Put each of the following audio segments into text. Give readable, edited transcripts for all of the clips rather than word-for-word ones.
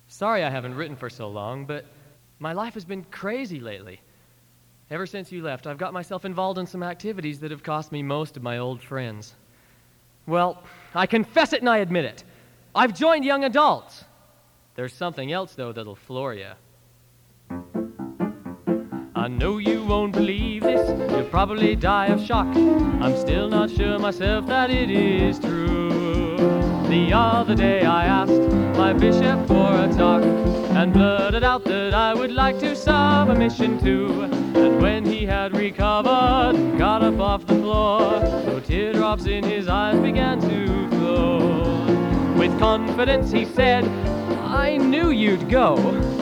Sorry I haven't written for so long, but my life has been crazy lately. Ever since you left, I've got myself involved in some activities that have cost me most of my old friends. Well, I confess it and I admit it. I've joined young adults. There's something else, though, that'll floor you. I know you won't believe this. You'll probably die of shock. I'm still not sure myself that it is true. The other day I asked my bishop for a talk and blurted out that I would like to serve a mission too. And when he had recovered and got up off the floor, so teardrops in his eyes began to flow. With confidence he said, I knew you'd go.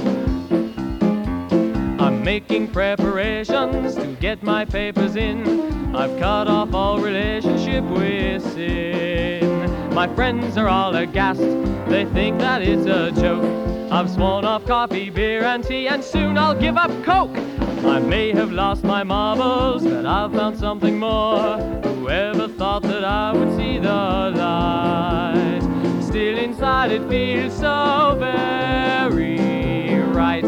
I'm making preparations to get my papers in. I've cut off all relationship with sin. My friends are all aghast, they think that it's a joke. I've sworn off coffee, beer and tea, and soon I'll give up Coke. I may have lost my marbles, but I've found something more. Whoever thought that I would see the light? Still inside it feels so very right.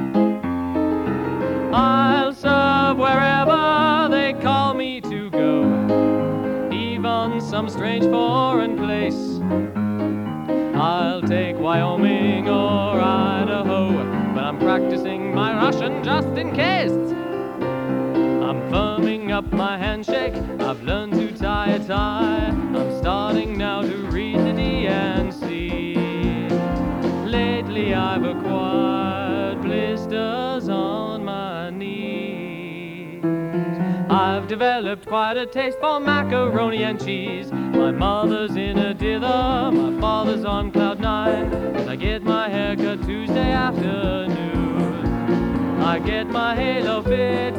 I'll serve wherever they call me to go, even some strange foreign place. I'll take Wyoming or Idaho, but I'm practicing my Russian just in case. I'm firming up my handshake, I've learned to tie a tie. I'm starting now to read the D&C. Lately I've acquired blisters on my knees. I've developed quite a taste for macaroni and cheese. My mother's in a dither, my father's on cloud nine. As I get my haircut Tuesday afternoon, I get my halo fitted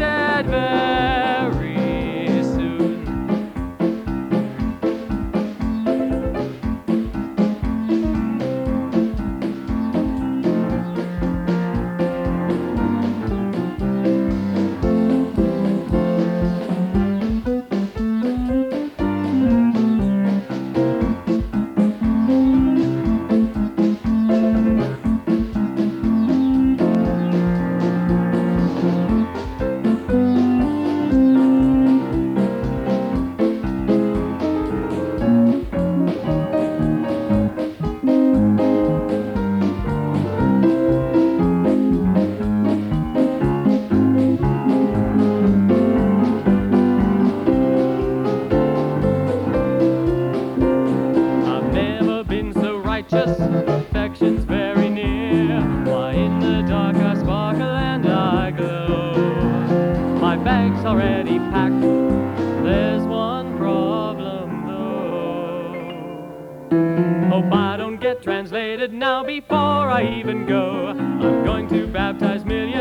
very soon. Affection's very near. Why in the dark I sparkle and I glow. My bag's already packed. There's one problem though. Hope I don't get translated now before I even go. I'm going to baptize millions